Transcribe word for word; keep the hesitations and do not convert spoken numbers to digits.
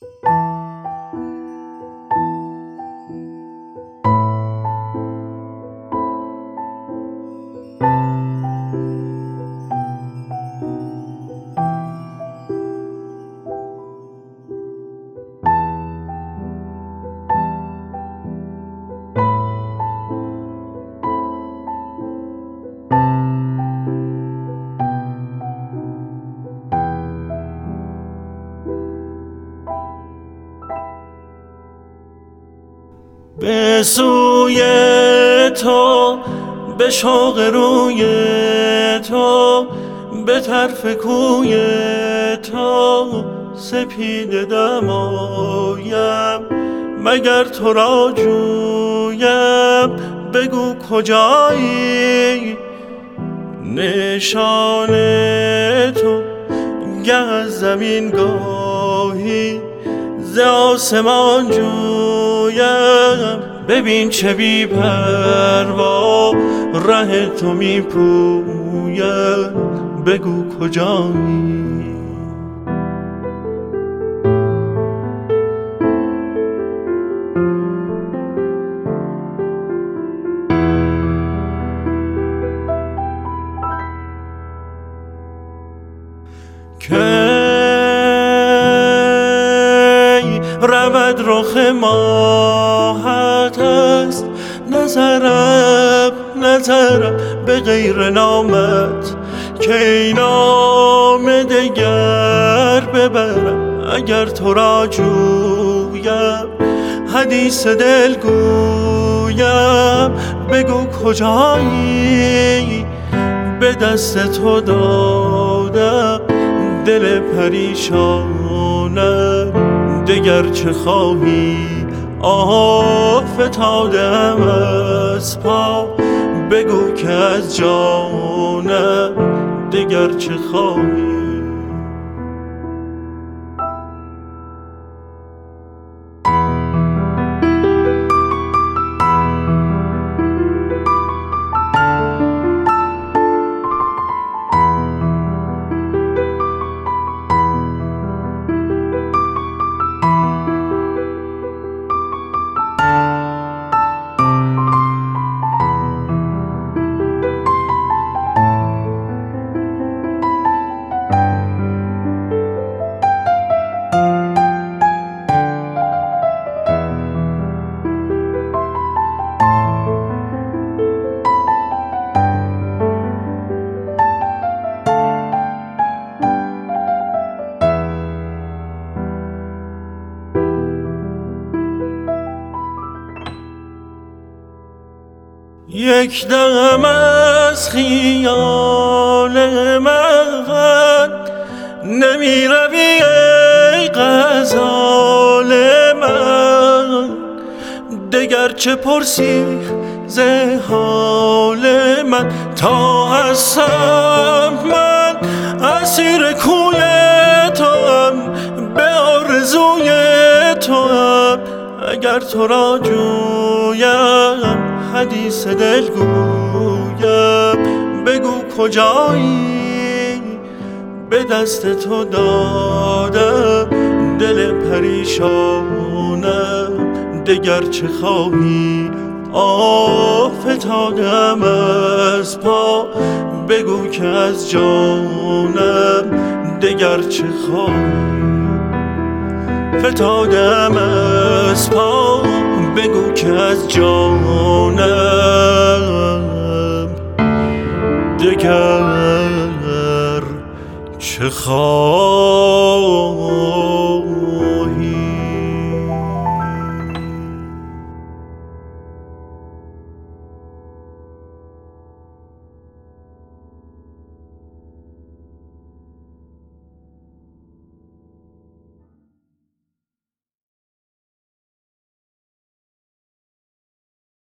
به سوی تو، به شوق روی تو، به طرف کوی تو سپیده دمایم. مگر تو را جویم بگو کجایی؟ نشان تو گه از زمین گاهی ز آسمان جویم. ببین چه بی پروا ره تو می پویم، بگو کجایی؟ کی رود رخ ماهت است نظرم نظرم به غیر نامت، کی نام دگر ببرم اگر تو را جویم. حدیث دل گویم بگو کجایی؟ به دست تو دادم دل پریشانم، دگر چه خواهی؟ آه فتادم از پا، بگو که از جانم دگر چه خواهی؟ یک دم از خیال من نمی روی ای غزال من، دگر چه پرسی ز حال من؟ تا هستم من اسیر کوی توام، به آرزوی توام. اگر تو را جویم حدیث دل گویم، بگو کجایی؟ به دست تو دادم دل پریشانم، دگر چه خواهی؟ آه فتادم از پا، بگو که از جانم دگر چه خواهی؟ فتادم از پا، بگو که از جانم دگر چه خواهی؟